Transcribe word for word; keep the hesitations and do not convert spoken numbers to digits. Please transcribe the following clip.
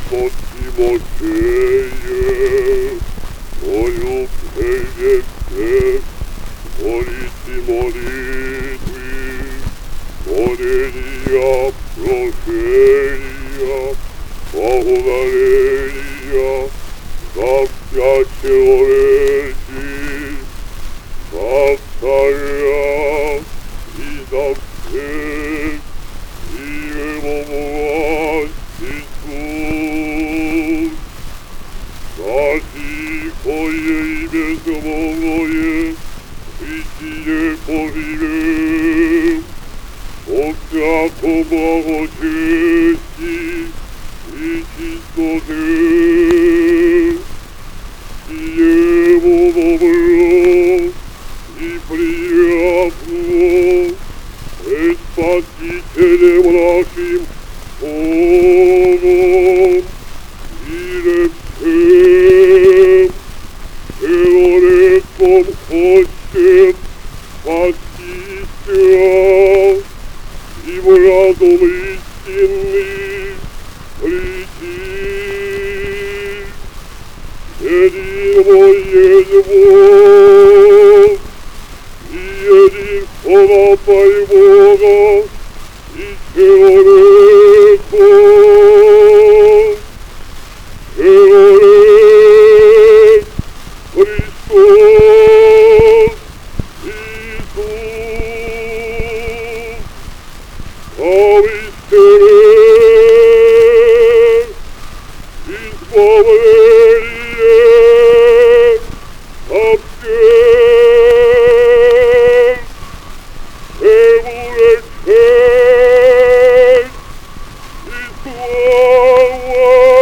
Timoteje, moju prejete, moliti molitvi, molenia prošenja, blagodarenja, za vša človeči, za carja i za svet, i evo vlastitu. Koje i bezmolno je, bitije poživem, od svako blagočesti i čistote. I evo dobro i prijatno, pred Spasiteljem našim Bogom i reptem. Teoretom hoćem Spasitelja i bradom istini prići. Jedin moj Bog i jedin hvalapaj Boga i teoretom. Teoret Hristos Iisus, slавiste избавление от всех, всему честь и слава.